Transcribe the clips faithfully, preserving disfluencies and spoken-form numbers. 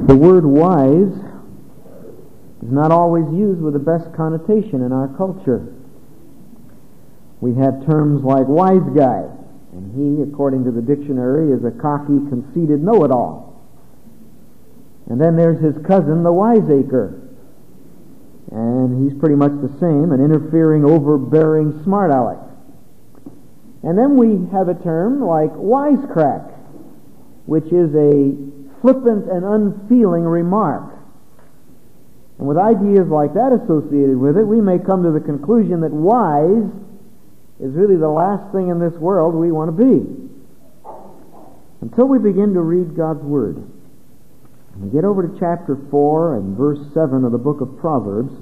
The word wise is not always used with the best connotation in our culture. We have terms like wise guy, and he, according to the dictionary, is a cocky, conceited know-it-all. And then there's his cousin, the wiseacre, and he's pretty much the same, an interfering, overbearing smart aleck. And then we have a term like wisecrack, which is a flippant and unfeeling remark. And with ideas like that associated with it, we may come to the conclusion that wise is really the last thing in this world we want to be. Until we begin to read God's Word. And we get over to chapter four and verse seven of the book of Proverbs.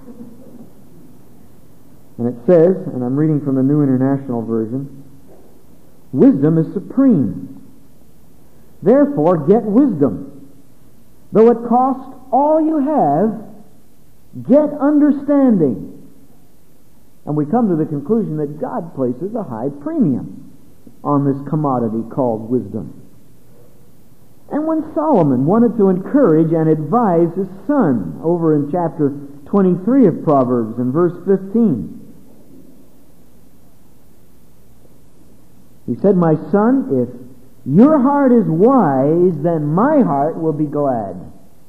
And it says, and I'm reading from the New International Version, "Wisdom is supreme. Therefore get wisdom. Though it cost all you have, get understanding." And we come to the conclusion that God places a high premium on this commodity called wisdom. And when Solomon wanted to encourage and advise his son, over in chapter twenty-three of Proverbs in verse fifteen, he said, "My son, if your heart is wise, then my heart will be glad."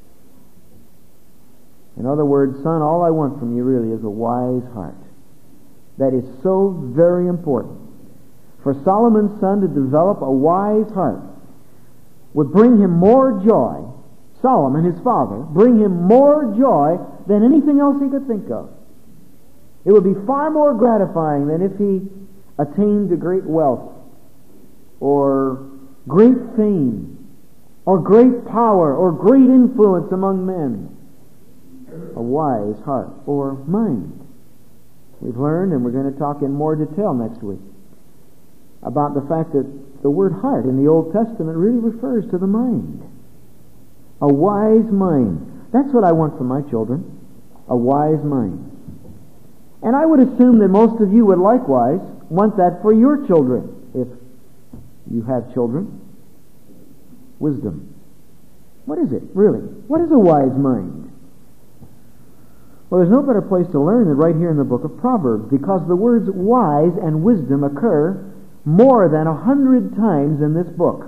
In other words, son, all I want from you really is a wise heart. That is so very important. For Solomon's son to develop a wise heart would bring him more joy, Solomon, his father, bring him more joy than anything else he could think of. It would be far more gratifying than if he attained to great wealth or great fame or great power or great influence among men. A wise heart or mind. We've learned, and we're going to talk in more detail next week, about the fact that the word heart in the Old Testament really refers to the mind. A wise mind. That's what I want for my children. A wise mind. And I would assume that most of you would likewise want that for your children, if you have children. Wisdom. What is it, really? What is a wise mind? Well, there's no better place to learn than right here in the book of Proverbs, because the words wise and wisdom occur more than a hundred times in this book.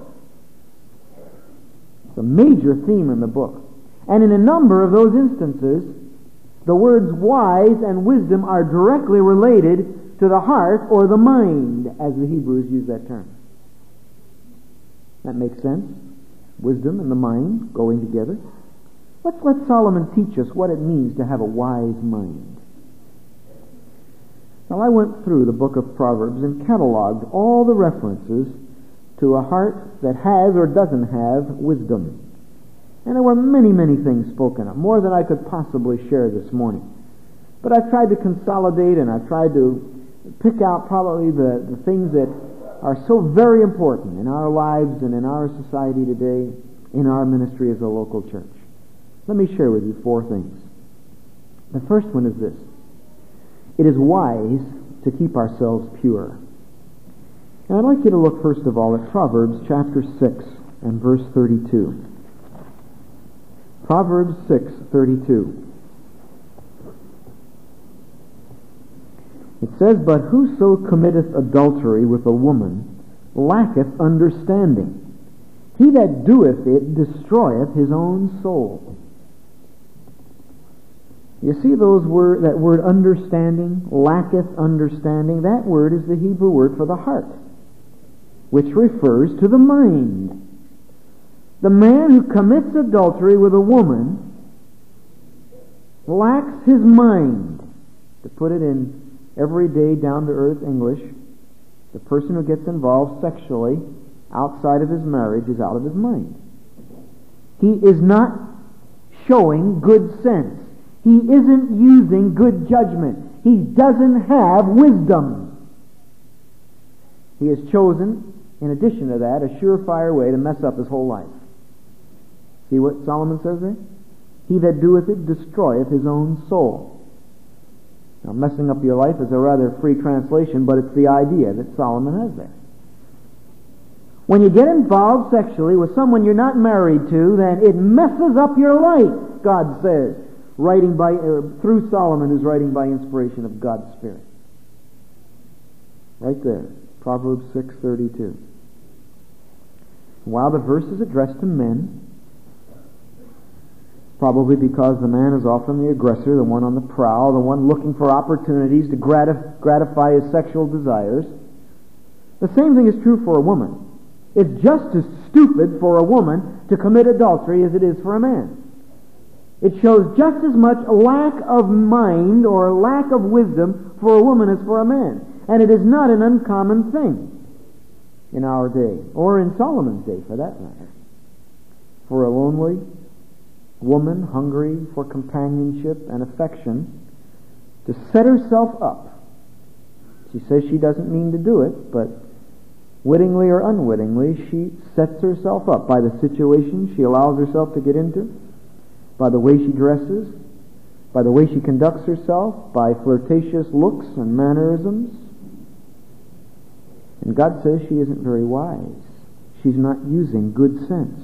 It's a major theme in the book. And in a number of those instances, the words wise and wisdom are directly related to the heart or the mind, as the Hebrews use that term. That makes sense? Wisdom and the mind going together. Let's let Solomon teach us what it means to have a wise mind. Now, I went through the book of Proverbs and cataloged all the references to a heart that has or doesn't have wisdom. And there were many, many things spoken of, more than I could possibly share this morning. But I've tried to consolidate, and I've tried to pick out probably the, the things that are so very important in our lives and in our society today, in our ministry as a local church. Let me share with you four things. The first one is this. It is wise to keep ourselves pure. And I'd like you to look first of all at Proverbs chapter six and verse thirty-two. Proverbs six thirty-two. It says, "But whoso committeth adultery with a woman lacketh understanding. He that doeth it destroyeth his own soul." You see those word, that word understanding, lacketh understanding? That word is the Hebrew word for the heart, which refers to the mind. The man who commits adultery with a woman lacks his mind. To put it in everyday, down-to-earth English, the person who gets involved sexually outside of his marriage is out of his mind. He is not showing good sense. He isn't using good judgment. He doesn't have wisdom. He has chosen, in addition to that, a surefire way to mess up his whole life. See what Solomon says there? He that doeth it destroyeth his own soul. Now, messing up your life is a rather free translation, but it's the idea that Solomon has there. When you get involved sexually with someone you're not married to, then it messes up your life, God says, writing by uh, through Solomon, who's writing by inspiration of God's Spirit. Right there, Proverbs six thirty-two. While the verse is addressed to men, probably because the man is often the aggressor, the one on the prowl, the one looking for opportunities to gratif- gratify his sexual desires, the same thing is true for a woman. It's just as stupid for a woman to commit adultery as it is for a man. It shows just as much lack of mind or lack of wisdom for a woman as for a man. And it is not an uncommon thing in our day, or in Solomon's day for that matter, for a lonely woman hungry for companionship and affection to set herself up. She says she doesn't mean to do it, but wittingly or unwittingly, she sets herself up by the situation she allows herself to get into, by the way she dresses, by the way she conducts herself, by flirtatious looks and mannerisms. And God says she isn't very wise. She's not using good sense.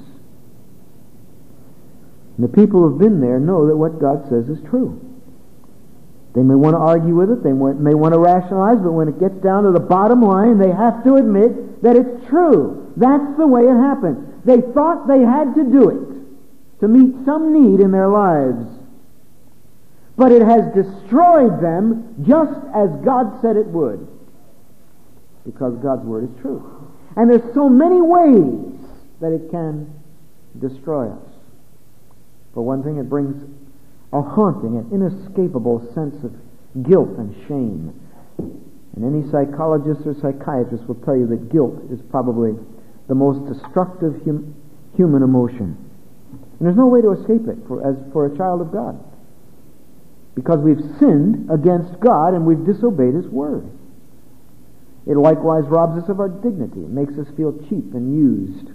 And the people who have been there know that what God says is true. They may want to argue with it, they may want to rationalize, but when it gets down to the bottom line, they have to admit that it's true. That's the way it happened. They thought they had to do it to meet some need in their lives. But it has destroyed them just as God said it would, because God's Word is true. And there's so many ways that it can destroy us. For one thing, it brings a haunting and inescapable sense of guilt and shame. And any psychologist or psychiatrist will tell you that guilt is probably the most destructive hum, human emotion. And there's no way to escape it for, as for a child of God. Because we've sinned against God and we've disobeyed His Word. It likewise robs us of our dignity. It makes us feel cheap and used.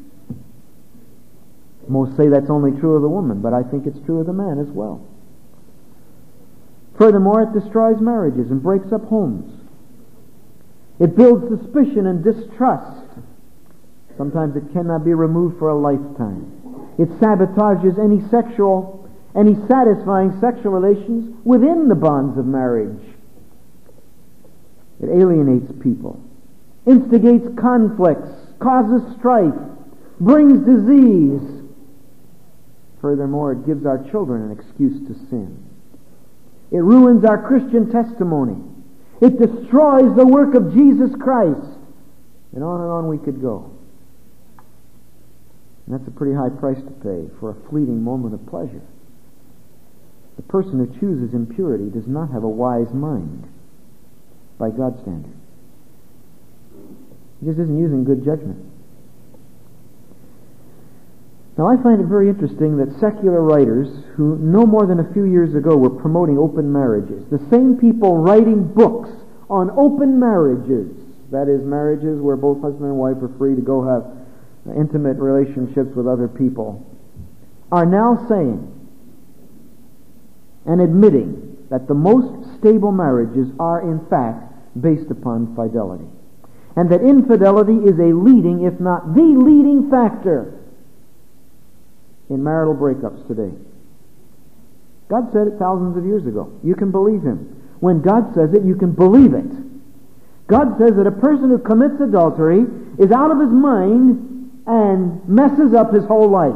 Most say that's only true of the woman, but I think it's true of the man as well. Furthermore, it destroys marriages and breaks up homes. It builds suspicion and distrust. Sometimes it cannot be removed for a lifetime. It sabotages any sexual, any satisfying sexual relations within the bonds of marriage. It alienates people, instigates conflicts, causes strife, brings disease. Furthermore, it gives our children an excuse to sin. It ruins our Christian testimony. It destroys the work of Jesus Christ. And on and on we could go. And that's a pretty high price to pay for a fleeting moment of pleasure. The person who chooses impurity does not have a wise mind by God's standard. He just isn't using good judgment. Now, I find it very interesting that secular writers who no more than a few years ago were promoting open marriages, the same people writing books on open marriages, that is, marriages where both husband and wife are free to go have intimate relationships with other people, are now saying and admitting that the most stable marriages are in fact based upon fidelity, and that infidelity is a leading, if not the leading factor in marital breakups today. God said it thousands of years ago. You can believe Him. When God says it, you can believe it. God says that a person who commits adultery is out of his mind and messes up his whole life.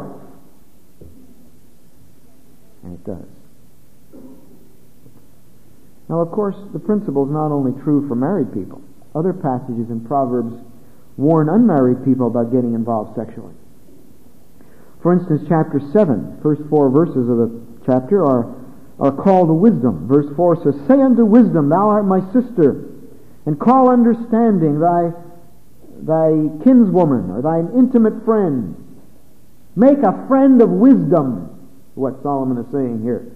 And it does. Now, of course, the principle is not only true for married people. Other passages in Proverbs warn unmarried people about getting involved sexually. For instance, chapter seven, first four verses of the chapter are, are call to wisdom. Verse four says, "Say unto wisdom, thou art my sister, and call understanding thy, thy kinswoman, or thine intimate friend. Make a friend of wisdom," what Solomon is saying here.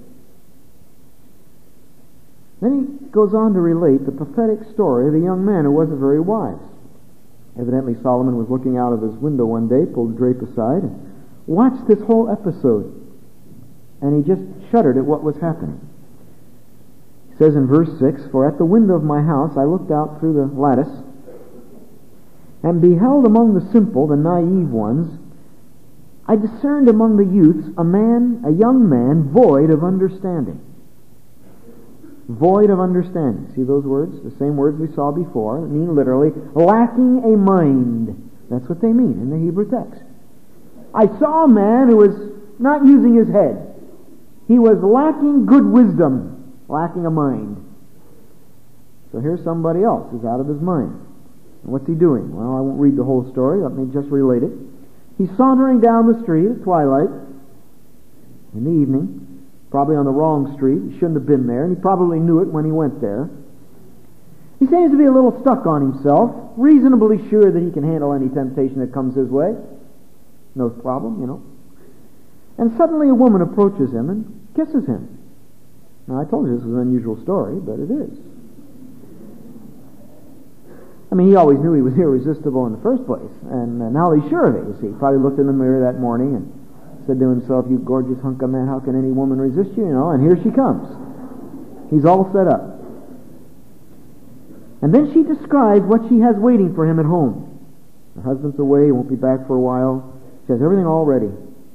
Then he goes on to relate the pathetic story of a young man who wasn't very wise. Evidently Solomon was looking out of his window one day, pulled the drape aside, and watched this whole episode, and he just shuddered at what was happening. He says in verse six, "For at the window of my house I looked out through the lattice, and beheld among the simple, the naive ones, I discerned among the youths a man, a young man, void of understanding. Void of understanding. See those words? The same words we saw before. They mean literally, lacking a mind. That's what they mean in the Hebrew text. I saw a man who was not using his head. He was lacking good wisdom, lacking a mind. So here's somebody else who's out of his mind. And what's he doing? Well, I won't read the whole story. Let me just relate it. He's sauntering down the street at twilight in the evening, probably on the wrong street. He shouldn't have been there, and he probably knew it when he went there. He seems to be a little stuck on himself, reasonably sure that he can handle any temptation that comes his way. No problem, you know. And suddenly a woman approaches him and kisses him. Now, I told you this was an unusual story, but it is. I mean, he always knew he was irresistible in the first place, and uh, now he's sure of it, you see. He probably looked in the mirror that morning and said to himself, you gorgeous hunk of man, how can any woman resist you? You know, and here she comes. He's all set up. And then she describes what she has waiting for him at home. Her husband's away, he won't be back for a while. She has everything all ready.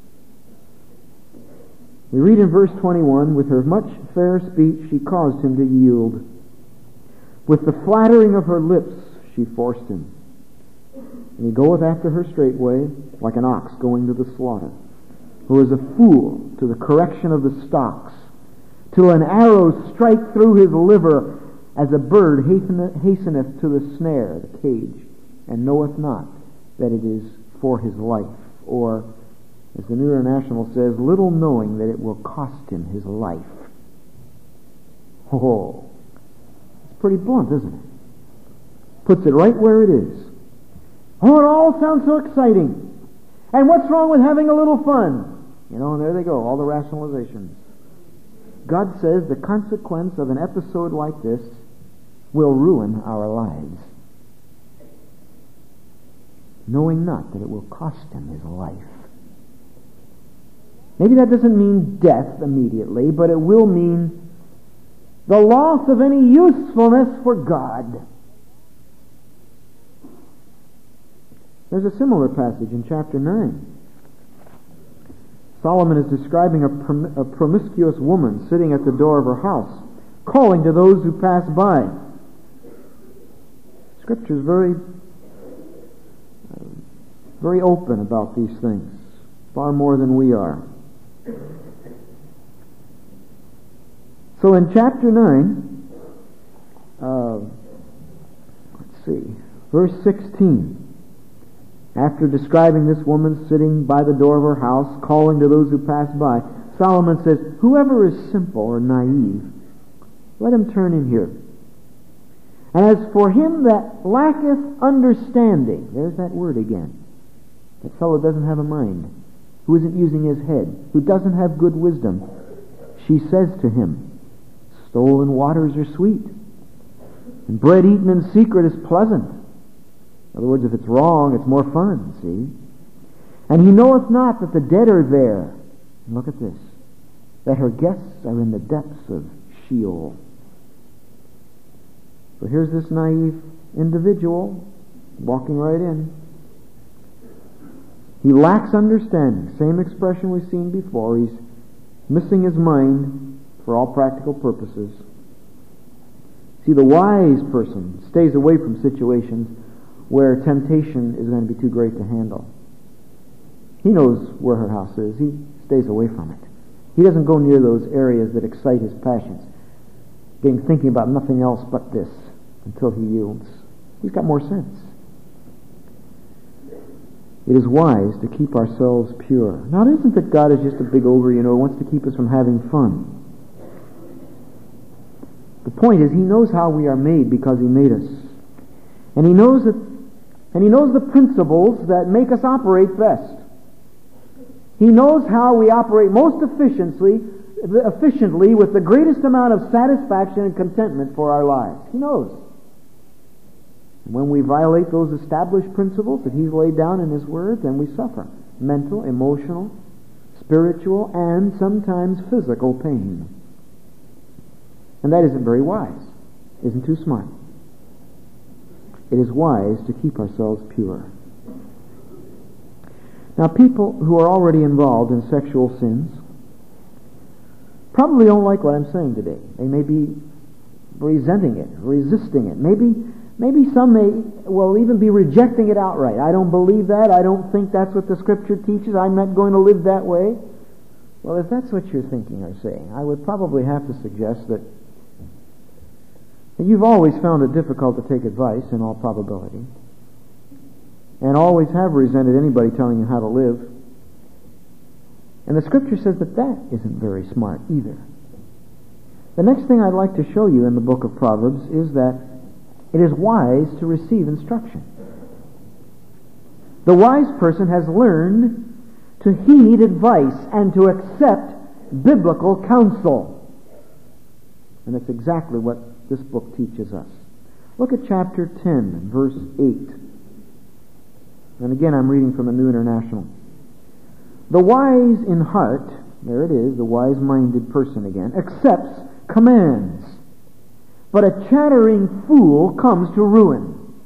We read in verse twenty-one, with her much fair speech she caused him to yield. With the flattering of her lips she forced him. And he goeth after her straightway, like an ox going to the slaughter, who is a fool to the correction of the stocks, till an arrow strike through his liver, as a bird hasteneth, hasteneth to the snare, the cage, and knoweth not that it is for his life. Or, as the New International says, little knowing that it will cost him his life. Oh, it's pretty blunt, isn't it? Puts it right where it is. Oh, it all sounds so exciting. And what's wrong with having a little fun? You know, and there they go, all the rationalizations. God says the consequence of an episode like this will ruin our lives, knowing not that it will cost him his life. Maybe that doesn't mean death immediately, but it will mean the loss of any usefulness for God. There's a similar passage in chapter nine. Solomon is describing a, prom- a promiscuous woman sitting at the door of her house, calling to those who pass by. Scripture is very, uh, very open about these things, far more than we are. So in chapter nine, uh, let's see, verse sixteen. After describing this woman sitting by the door of her house, calling to those who pass by, Solomon says, whoever is simple or naive, let him turn in here. And as for him that lacketh understanding, there's that word again. That fellow doesn't have a mind, who isn't using his head, who doesn't have good wisdom. She says to him, stolen waters are sweet, and bread eaten in secret is pleasant. In other words, if it's wrong, it's more fun, see? And he knoweth not that the dead are there. And look at this. That her guests are in the depths of Sheol. So here's this naive individual walking right in. He lacks understanding. Same expression we've seen before. He's missing his mind for all practical purposes. See, the wise person stays away from situations where temptation is going to be too great to handle. He knows where her house is. He stays away from it. He doesn't go near those areas that excite his passions, getting thinking about nothing else but this until he yields. He's got more sense. It is wise to keep ourselves pure. Now, it isn't that God is just a big ogre, you know, wants to keep us from having fun. The point is, he knows how we are made because he made us. And he knows that And he knows the principles that make us operate best. He knows how we operate most efficiently, efficiently with the greatest amount of satisfaction and contentment for our lives. He knows. And when we violate those established principles that he's laid down in his word, then we suffer mental, emotional, spiritual, and sometimes physical pain. And that isn't very wise. Isn't too smart. it is wise to keep ourselves pure. Now, people who are already involved in sexual sins probably don't like what I'm saying today. They may be resenting it, resisting it. Maybe, maybe some may will even be rejecting it outright. I don't believe that. I don't think that's what the Scripture teaches. I'm not going to live that way. Well, if that's what you're thinking or saying, I would probably have to suggest that you've always found it difficult to take advice in all probability, and always have resented anybody telling you how to live. And the Scripture says that that isn't very smart either. The next thing I'd like to show you in the book of Proverbs is that it is wise to receive instruction. The wise person has learned to heed advice and to accept biblical counsel. And that's exactly what this book teaches us. Look at chapter ten, verse eight. And again, I'm reading from the New International. The wise in heart, there it is, the wise-minded person again, accepts commands, but a chattering fool comes to ruin.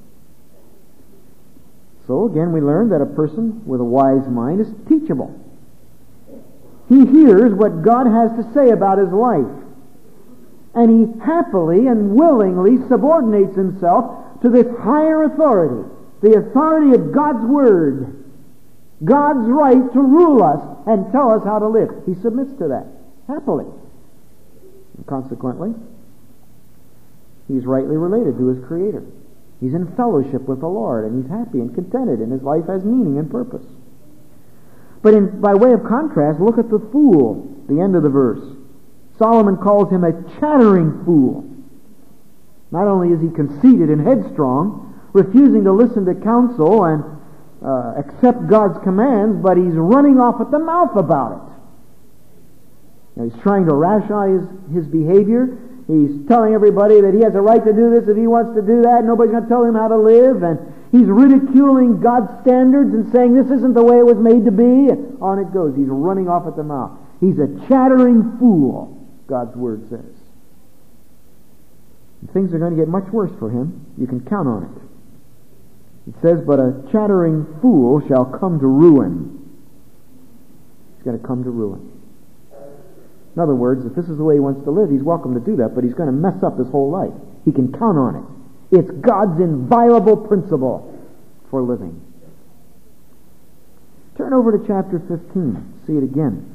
So again, we learn that a person with a wise mind is teachable. He hears what God has to say about his life, and he happily and willingly subordinates himself to this higher authority, the authority of God's Word, God's right to rule us and tell us how to live. He submits to that, happily. And consequently, he's rightly related to his Creator. He's in fellowship with the Lord, and he's happy and contented, and his life has meaning and purpose. But in, by way of contrast, look at the fool, the end of the verse. Solomon calls him a chattering fool. Not only is he conceited and headstrong, refusing to listen to counsel and uh, accept God's commands, but he's running off at the mouth about it. Now, he's trying to rationalize his behavior. He's telling everybody that he has a right to do this if he wants to do that. Nobody's going to tell him how to live. And he's ridiculing God's standards and saying this isn't the way it was made to be. And on it goes. He's running off at the mouth. He's a chattering fool, God's Word says. And things are going to get much worse for him. You can count on it. It says, but a chattering fool shall come to ruin. He's going to come to ruin. In other words, if this is the way he wants to live, he's welcome to do that, but he's going to mess up his whole life. He can count on it. It's God's inviolable principle for living. Turn over to chapter fifteen. See it again.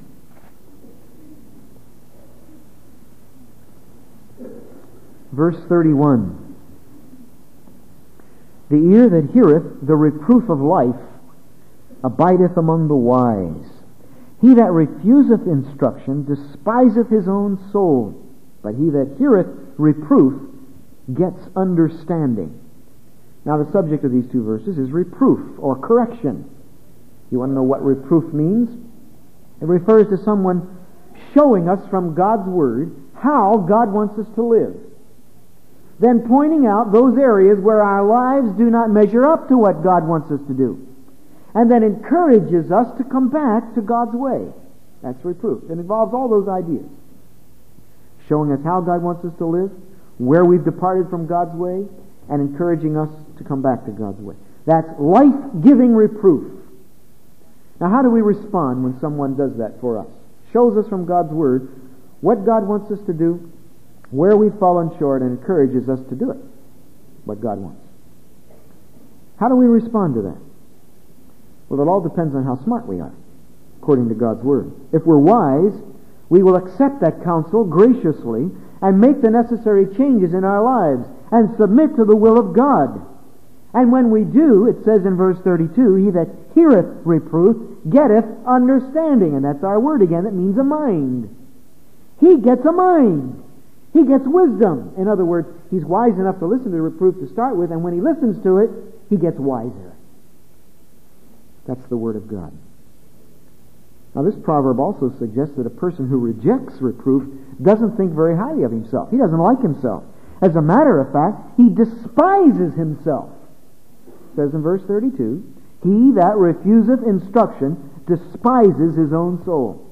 Verse thirty-one. The ear that heareth the reproof of life abideth among the wise. He that refuseth instruction despiseth his own soul, but he that heareth reproof gets understanding. Now the subject of these two verses is reproof or correction. You want to know what reproof means? It refers to someone showing us from God's Word how God wants us to live, then pointing out those areas where our lives do not measure up to what God wants us to do, and then encourages us to come back to God's way. That's reproof. It involves all those ideas. Showing us how God wants us to live, where we've departed from God's way, and encouraging us to come back to God's way. That's life-giving reproof. Now, how do we respond when someone does that for us? Shows us from God's Word what God wants us to do, where we've fallen short, and encourages us to do it, what God wants. How do we respond to that? Well, it all depends on how smart we are, according to God's Word. If we're wise, we will accept that counsel graciously and make the necessary changes in our lives and submit to the will of God. And when we do, it says in verse thirty-two, he that heareth reproof getteth understanding. And that's our word again. It means a mind. He gets a mind. He gets wisdom. In other words, he's wise enough to listen to reproof to start with, and when he listens to it, he gets wiser. That's the Word of God. Now, this proverb also suggests that a person who rejects reproof doesn't think very highly of himself. He doesn't like himself. As a matter of fact, he despises himself. It says in verse thirty-two, he that refuseth instruction despises his own soul.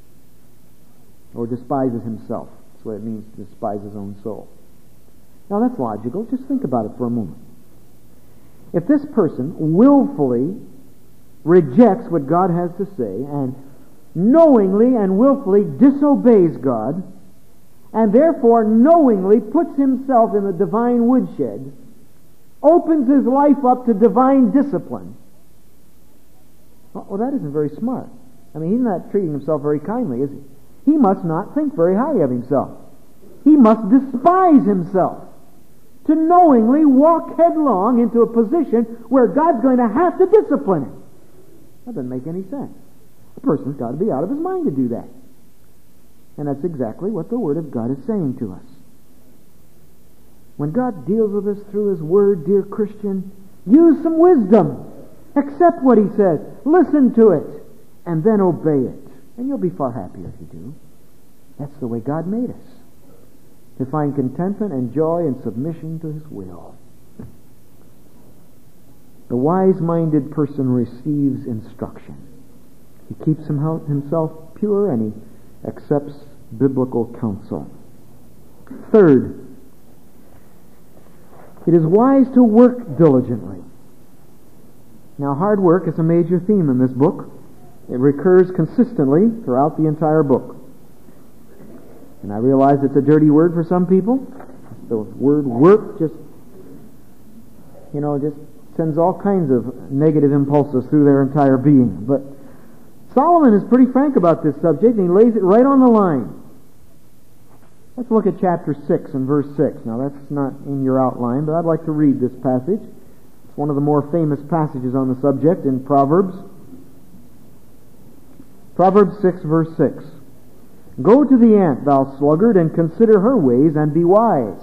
Or despises himself. That's what it means to despise his own soul. Now, that's logical. Just think about it for a moment. If this person willfully rejects what God has to say and knowingly and willfully disobeys God, and therefore knowingly puts himself in the divine woodshed, opens his life up to divine discipline, well, that isn't very smart. I mean, he's not treating himself very kindly, is he? He must not think very highly of himself. He must despise himself to knowingly walk headlong into a position where God's going to have to discipline him. That doesn't make any sense. A person's got to be out of his mind to do that. And that's exactly what the Word of God is saying to us. When God deals with us through His Word, dear Christian, use some wisdom. Accept what He says. Listen to it. And then obey it. And you'll be far happier if you do. That's the way God made us. To find contentment and joy and submission to His will. The wise-minded person receives instruction. He keeps himself pure and he accepts biblical counsel. Third, it is wise to work diligently. Now, hard work is a major theme in this book. It recurs consistently throughout the entire book. And I realize it's a dirty word for some people. The word work just, you know, just sends all kinds of negative impulses through their entire being. But Solomon is pretty frank about this subject, and he lays it right on the line. Let's look at chapter six and verse six. Now, that's not in your outline, but I'd like to read this passage. It's one of the more famous passages on the subject in Proverbs. Proverbs six, verse six. Go to the ant, thou sluggard, and consider her ways, and be wise.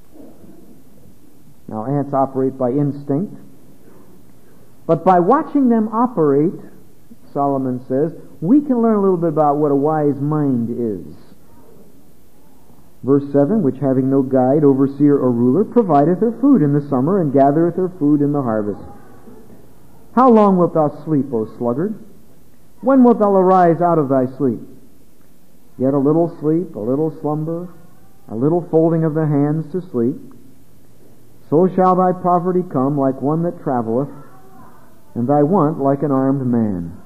Now, ants operate by instinct. But by watching them operate, Solomon says, we can learn a little bit about what a wise mind is. Verse seven, which having no guide, overseer, or ruler, provideth her food in the summer, and gathereth her food in the harvest. How long wilt thou sleep, O sluggard? When wilt thou arise out of thy sleep? Yet a little sleep, a little slumber, a little folding of the hands to sleep. So shall thy poverty come like one that travelleth, and thy want like an armed man.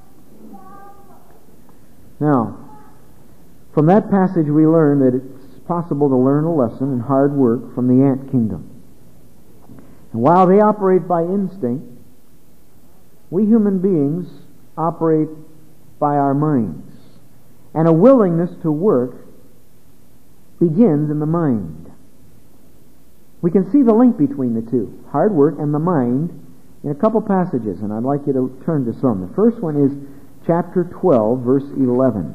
Now, from that passage we learn that it's possible to learn a lesson in hard work from the ant kingdom. And while they operate by instinct, we human beings operate by our minds. And a willingness to work begins in the mind. We can see the link between the two, hard work and the mind, in a couple passages, and I'd like you to turn to some. The first one is chapter twelve, verse eleven.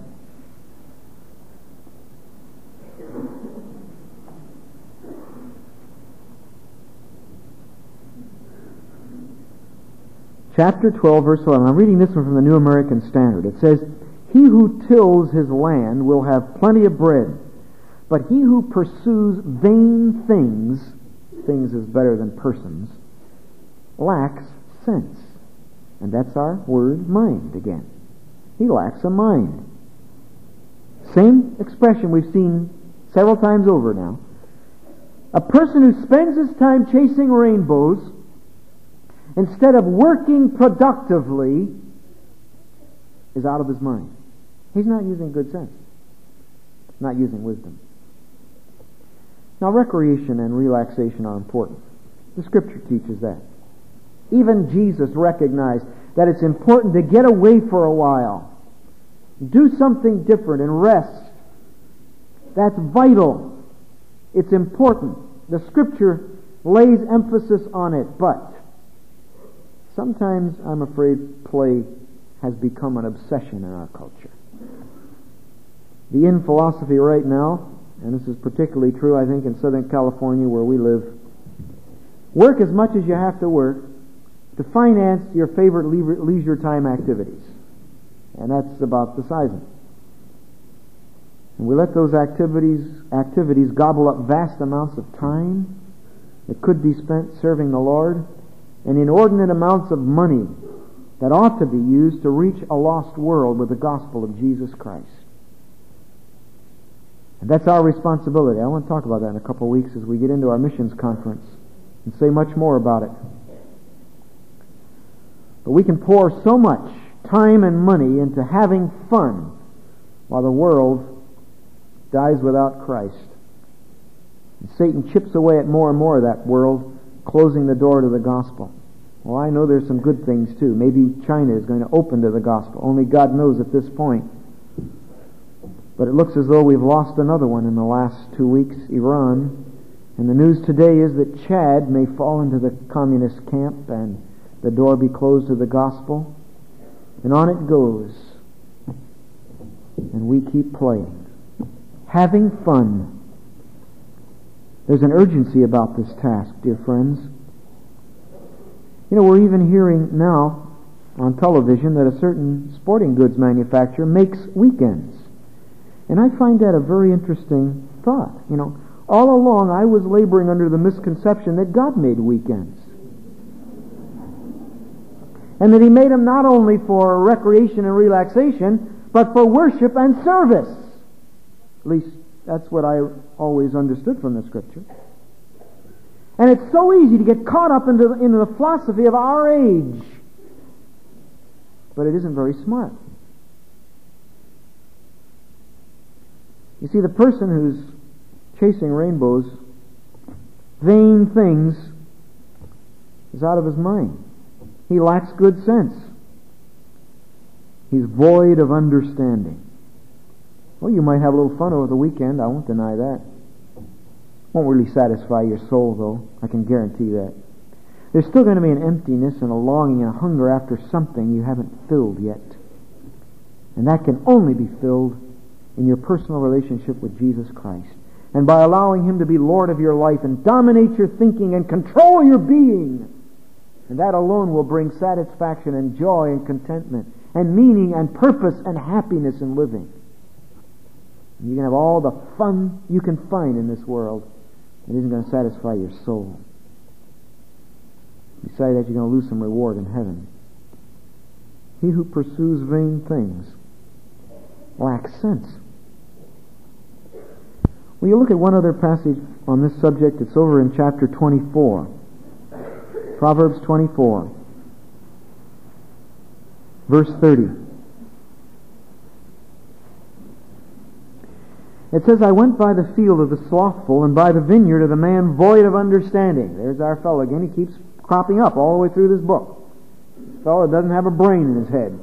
Chapter twelve, verse eleven. I'm reading this one from the New American Standard. It says, he who tills his land will have plenty of bread, but he who pursues vain things, things is better than persons, lacks sense. And that's our word, mind, again. He lacks a mind. Same expression we've seen several times over now. A person who spends his time chasing rainbows instead of working productively is out of his mind. He's not using good sense. Not using wisdom. Now, recreation and relaxation are important. The Scripture teaches that. Even Jesus recognized that it's important to get away for a while. Do something different and rest. That's vital. It's important. The Scripture lays emphasis on it, but sometimes, I'm afraid, play has become an obsession in our culture. The in philosophy right now, and this is particularly true, I think, in Southern California where we live, work as much as you have to work to finance your favorite leisure time activities. And that's about the size of it. And we let those activities activities gobble up vast amounts of time that could be spent serving the Lord, and inordinate amounts of money that ought to be used to reach a lost world with the gospel of Jesus Christ. And that's our responsibility. I want to talk about that in a couple of weeks as we get into our missions conference and say much more about it. But we can pour so much time and money into having fun while the world dies without Christ. And Satan chips away at more and more of that world, closing the door to the gospel. Well, I know there's some good things too. Maybe China is going to open to the gospel. Only God knows at this point. But it looks as though we've lost another one in the last two weeks, Iran. And the news today is that Chad may fall into the communist camp and the door be closed to the gospel. And on it goes. And we keep playing. Having fun. There's an urgency about this task, dear friends. You know, we're even hearing now on television that a certain sporting goods manufacturer makes weekends. And I find that a very interesting thought. You know, all along I was laboring under the misconception that God made weekends. And that He made them not only for recreation and relaxation, but for worship and service. At least that's what I always understood from the Scripture. And it's so easy to get caught up into the, into the philosophy of our age. But it isn't very smart. You see, the person who's chasing rainbows, vain things, is out of his mind. He lacks good sense. He's void of understanding. Well, you might have a little fun over the weekend. I won't deny that. Won't really satisfy your soul, though. I can guarantee that. There's still going to be an emptiness and a longing and a hunger after something you haven't filled yet. And that can only be filled in your personal relationship with Jesus Christ. And by allowing Him to be Lord of your life and dominate your thinking and control your being. And that alone will bring satisfaction and joy and contentment and meaning and purpose and happiness in living. And you can have all the fun you can find in this world. It isn't going to satisfy your soul. Besides that, you're going to lose some reward in heaven. He who pursues vain things lacks sense. Well, you look at one other passage on this subject. It's over in chapter twenty-four. Proverbs twenty-four. Verse thirty. It says, I went by the field of the slothful and by the vineyard of the man void of understanding. There's our fellow again. He keeps cropping up all the way through this book. This fellow doesn't have a brain in his head.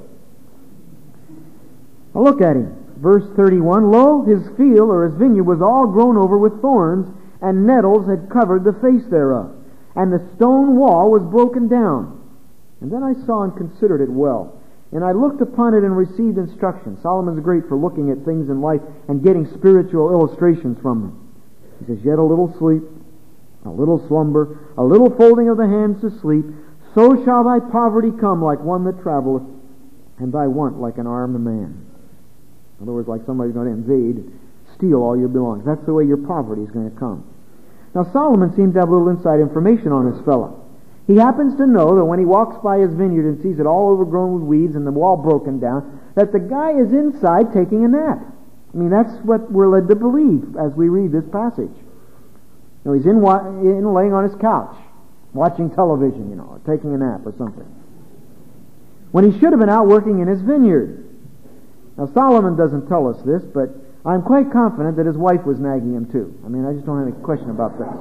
Now look at him. Verse thirty-one, Lo, his field or his vineyard was all grown over with thorns, and nettles had covered the face thereof. And the stone wall was broken down. And then I saw and considered it well. And I looked upon it and received instruction. Solomon's great for looking at things in life and getting spiritual illustrations from them. He says, Yet a little sleep, a little slumber, a little folding of the hands to sleep, so shall thy poverty come like one that travelleth, and thy want like an armed man. In other words, like somebody's going to invade, steal all your belongings. That's the way your poverty is going to come. Now Solomon seems to have a little inside information on this fellow. He happens to know that when he walks by his vineyard and sees it all overgrown with weeds and the wall broken down, that the guy is inside taking a nap. I mean, that's what we're led to believe as we read this passage. You know, he's in, in laying on his couch, watching television, you know, or taking a nap or something. When he should have been out working in his vineyard. Now, Solomon doesn't tell us this, but I'm quite confident that his wife was nagging him too. I mean, I just don't have any question about this.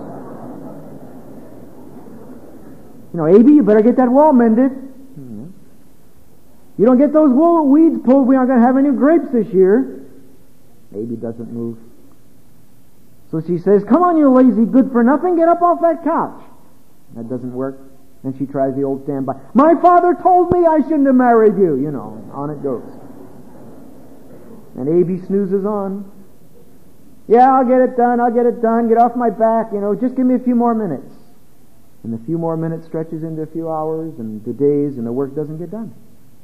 You know, Abby, you better get that wall mended. Mm-hmm. You don't get those weeds pulled, we aren't going to have any grapes this year. Abby doesn't move. So she says, Come on, you lazy good-for-nothing, get up off that couch. That doesn't work. Then she tries the old standby. My father told me I shouldn't have married you. You know, on it goes. And Abby snoozes on. Yeah, I'll get it done, I'll get it done, get off my back, you know, just give me a few more minutes. And a few more minutes stretches into a few hours and to days, and the work doesn't get done.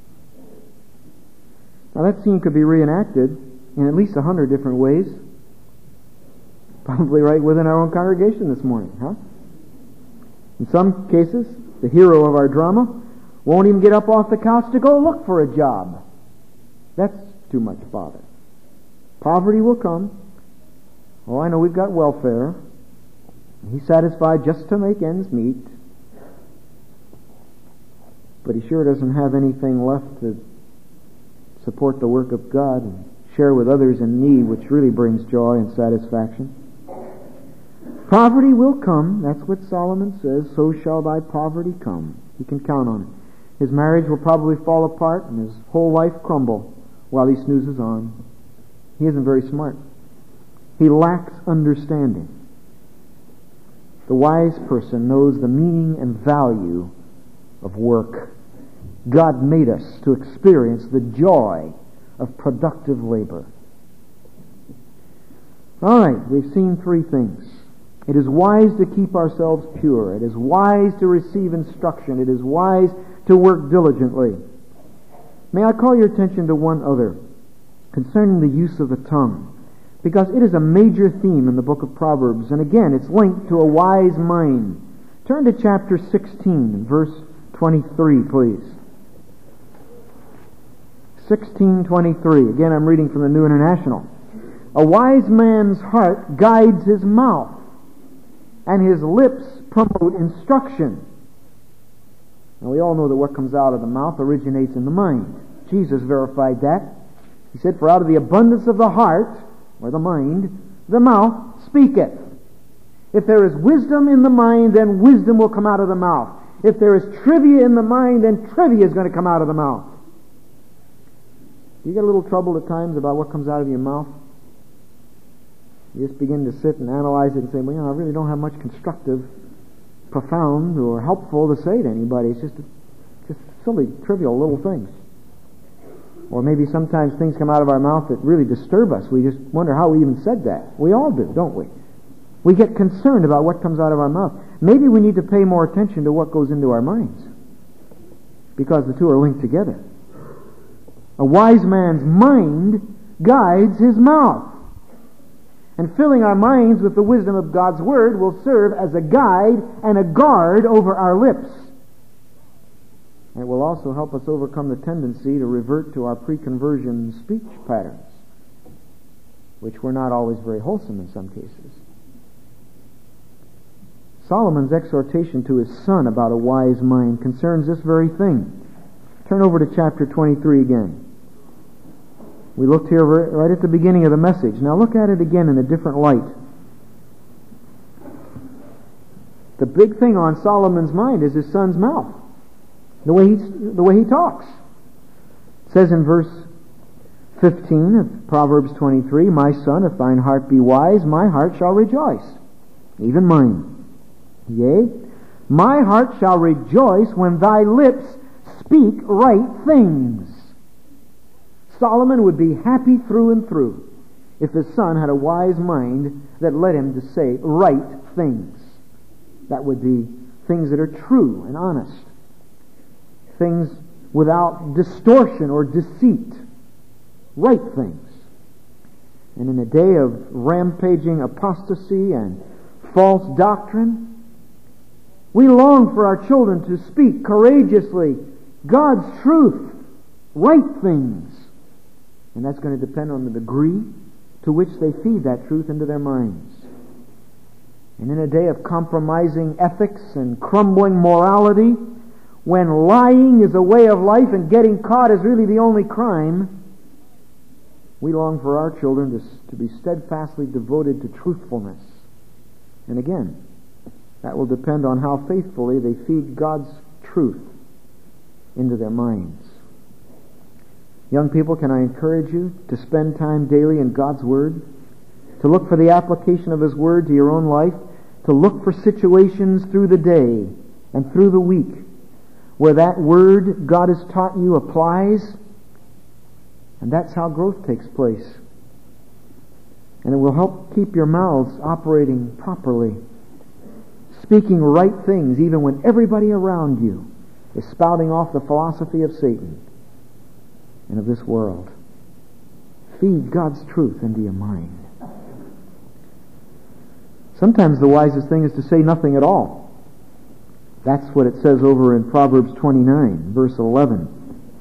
Now that scene could be reenacted in at least a hundred different ways. Probably right within our own congregation this morning, huh? In some cases, the hero of our drama won't even get up off the couch to go look for a job. That's too much bother. Poverty will come. Oh, I know we've got welfare. He's satisfied just to make ends meet. but he sure doesn't have anything left to support the work of God and share with others in need, which really brings joy and satisfaction. Poverty will come. That's what Solomon says. So shall thy poverty come. He can count on it. His marriage will probably fall apart and his whole life crumble while he snoozes on. He isn't very smart. He lacks understanding. The wise person knows the meaning and value of work. God made us to experience the joy of productive labor. All right, we've seen three things. It is wise to keep ourselves pure. It is wise to receive instruction. It is wise to work diligently. May I call your attention to one other, concerning the use of the tongue, because it is a major theme in the book of Proverbs, and again, it's linked to a wise mind. Turn to chapter sixteen, verse twenty-three, please. sixteen twenty-three. Again, I'm reading from the New International. A wise man's heart guides his mouth, and his lips promote instruction. Now, we all know that what comes out of the mouth originates in the mind. Jesus verified that. He said, for out of the abundance of the heart, or the mind, the mouth speaketh. If there is wisdom in the mind, then wisdom will come out of the mouth. If there is trivia in the mind, then trivia is going to come out of the mouth. Do you get a little trouble at times about what comes out of your mouth? You just begin to sit and analyze it and say, well, you know, I really don't have much constructive, profound, or helpful to say to anybody. It's just, just silly, trivial little things. Or maybe sometimes things come out of our mouth that really disturb us. We just wonder how we even said that. We all do, don't we? We get concerned about what comes out of our mouth. Maybe we need to pay more attention to what goes into our minds, because the two are linked together. A wise man's mind guides his mouth. And filling our minds with the wisdom of God's Word will serve as a guide and a guard over our lips. And it will also help us overcome the tendency to revert to our pre-conversion speech patterns, which were not always very wholesome in some cases. Solomon's exhortation to his son about a wise mind concerns this very thing. Turn over to chapter twenty-three again. We looked here right at the beginning of the message. Now look at it again in a different light. The big thing on Solomon's mind is his son's mouth. The way he, the way he talks. It says in verse fifteen of Proverbs twenty-three, my son, if thine heart be wise, my heart shall rejoice, even mine. Yea, my heart shall rejoice when thy lips speak right things. Solomon would be happy through and through if his son had a wise mind that led him to say right things. That would be things that are true and honest. Things without distortion or deceit. Right things. And in a day of rampaging apostasy and false doctrine, we long for our children to speak courageously God's truth, right things. And that's going to depend on the degree to which they feed that truth into their minds. And in a day of compromising ethics and crumbling morality, when lying is a way of life and getting caught is really the only crime, we long for our children to, to be steadfastly devoted to truthfulness. And again, that will depend on how faithfully they feed God's truth into their minds. Young people, can I encourage you to spend time daily in God's Word, to look for the application of His Word to your own life, to look for situations through the day and through the week where that Word God has taught you applies, and that's how growth takes place. And it will help keep your mouths operating properly, speaking right things even when everybody around you is spouting off the philosophy of Satan and of this world. Feed God's truth into your mind. Sometimes the wisest thing is to say nothing at all. That's what it says over in Proverbs twenty-nine, verse eleven.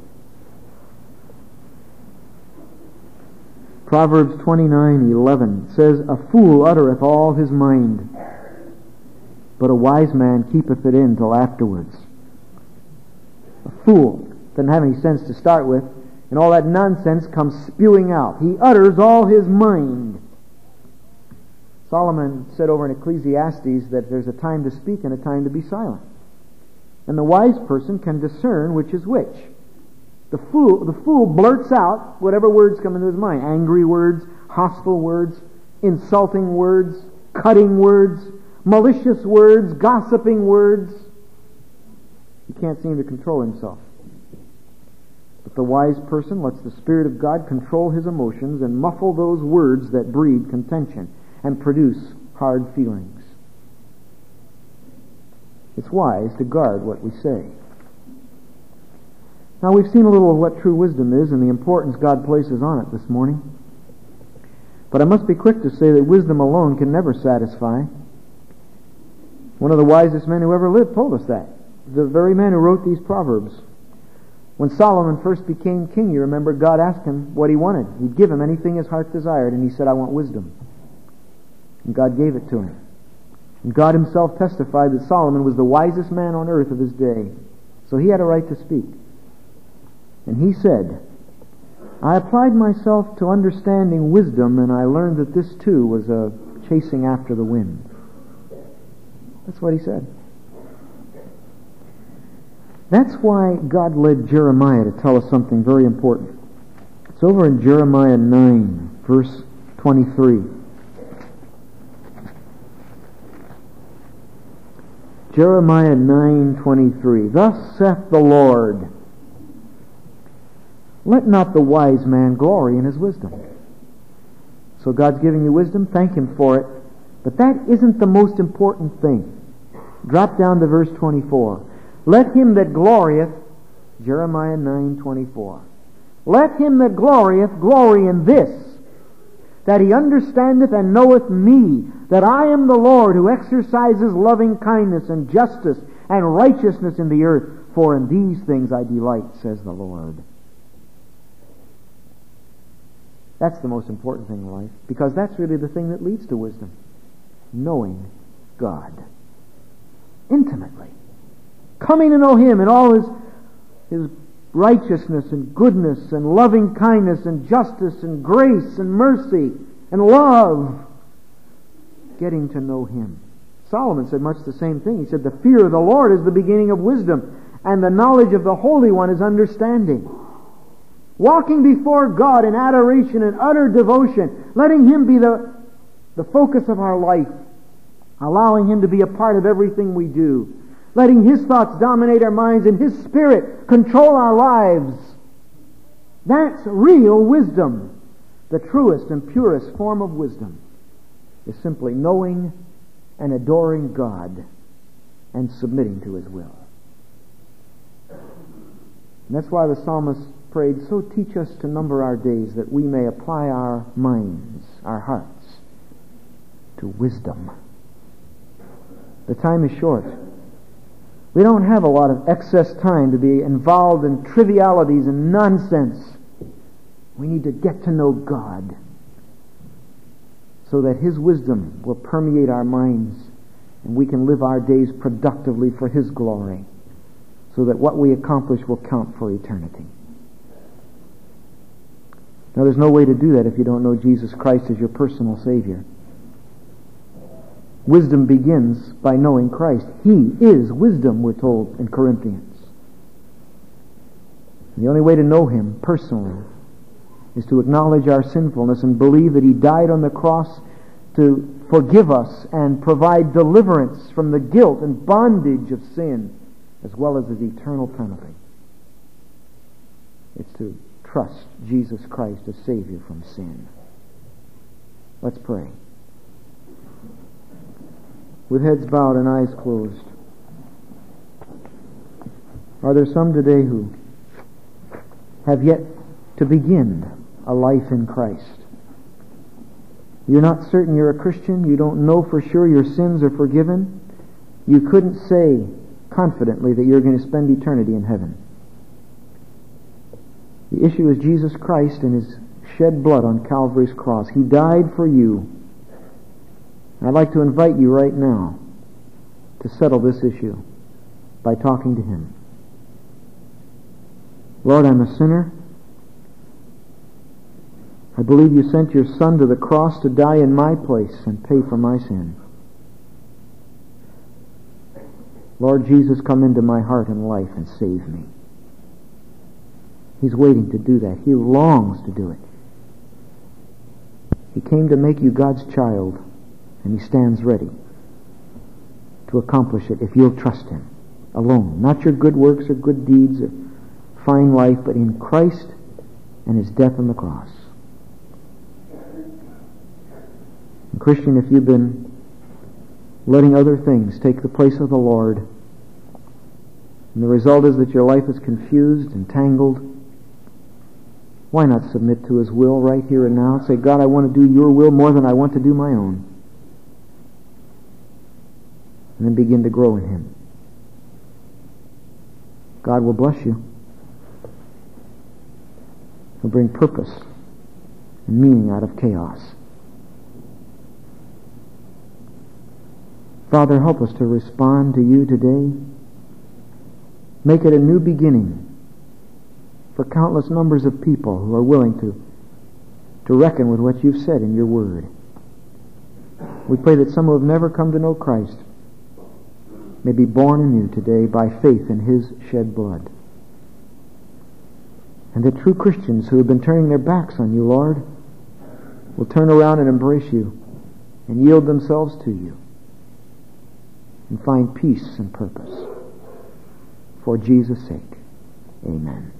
Proverbs twenty-nine, eleven says, a fool uttereth all his mind, but a wise man keepeth it in till afterwards. A fool. Doesn't have any sense to start with. And all that nonsense comes spewing out. He utters all his mind. Solomon said over in Ecclesiastes that there's a time to speak and a time to be silent. And the wise person can discern which is which. The fool, the fool blurts out whatever words come into his mind. Angry words, hostile words, insulting words, cutting words, malicious words, gossiping words. He can't seem to control himself. But the wise person lets the Spirit of God control his emotions and muffle those words that breed contention and produce hard feelings. It's wise to guard what we say. Now, we've seen a little of what true wisdom is and the importance God places on it this morning. But I must be quick to say that wisdom alone can never satisfy. One of the wisest men who ever lived told us that. The very man who wrote these Proverbs. When Solomon first became king, you remember God asked him what he wanted. He'd give him anything his heart desired, and he said, I want wisdom. And God gave it to him. And God himself testified that Solomon was the wisest man on earth of his day. So he had a right to speak. And he said, I applied myself to understanding wisdom, and I learned that this too was a chasing after the wind. That's what he said. That's why God led Jeremiah to tell us something very important. It's over in Jeremiah nine, verse twenty-three. Jeremiah nine twenty-three. Thus saith the Lord, let not the wise man glory in his wisdom. So God's giving you wisdom, thank him for it. But that isn't the most important thing. Drop down to verse twenty-four. Let him that glorieth, Jeremiah nine twenty-four. Let him that glorieth glory in this, that he understandeth and knoweth me, that I am the Lord who exercises loving kindness and justice and righteousness in the earth. For in these things I delight, says the Lord. That's the most important thing in life, because that's really the thing that leads to wisdom. Knowing God intimately. Coming to know him in all his, his righteousness and goodness and loving kindness and justice and grace and mercy and love. Getting to know him. Solomon said much the same thing. He said, the fear of the Lord is the beginning of wisdom, and the knowledge of the Holy One is understanding. Walking before God in adoration and utter devotion, letting him be the, the focus of our life, allowing him to be a part of everything we do, letting his thoughts dominate our minds and his Spirit control our lives. That's real wisdom. The truest and purest form of wisdom is simply knowing and adoring God and submitting to his will. And that's why the psalmist prayed, so teach us to number our days that we may apply our minds, our hearts, to wisdom. The time is short. We don't have a lot of excess time to be involved in trivialities and nonsense. We need to get to know God so that his wisdom will permeate our minds and we can live our days productively for his glory, so that what we accomplish will count for eternity. Now, there's no way to do that if you don't know Jesus Christ as your personal Savior. Wisdom begins by knowing Christ. He is wisdom, we're told in Corinthians. And the only way to know him personally is to acknowledge our sinfulness and believe that he died on the cross to forgive us and provide deliverance from the guilt and bondage of sin, as well as his eternal penalty. It's to trust Jesus Christ as Savior from sin. Let's pray. With heads bowed and eyes closed. Are there some today who have yet to begin a life in Christ? You're not certain you're a Christian. You don't know for sure your sins are forgiven. You couldn't say confidently that you're going to spend eternity in heaven. The issue is Jesus Christ and his shed blood on Calvary's cross. He died for you. I'd like to invite you right now to settle this issue by talking to him. Lord, I'm a sinner. I believe you sent your Son to the cross to die in my place and pay for my sin. Lord Jesus, come into my heart and life and save me. He's waiting to do that. He longs to do it. He came to make you God's child, and He stands ready to accomplish it if you'll trust Him alone. Not your good works or good deeds or fine life, but in Christ and His death on the cross. And Christian, if you've been letting other things take the place of the Lord, and the result is that your life is confused and tangled, why not submit to His will right here and now? Say, God, I want to do your will more than I want to do my own. And then begin to grow in Him. God will bless you. He'll bring purpose and meaning out of chaos. Father, help us to respond to you today. Make it a new beginning for countless numbers of people who are willing to, to reckon with what you've said in your word. We pray that some who have never come to know Christ may be born anew today by faith in His shed blood. And that true Christians who have been turning their backs on you, Lord, will turn around and embrace you and yield themselves to you and find peace and purpose. For Jesus' sake, amen.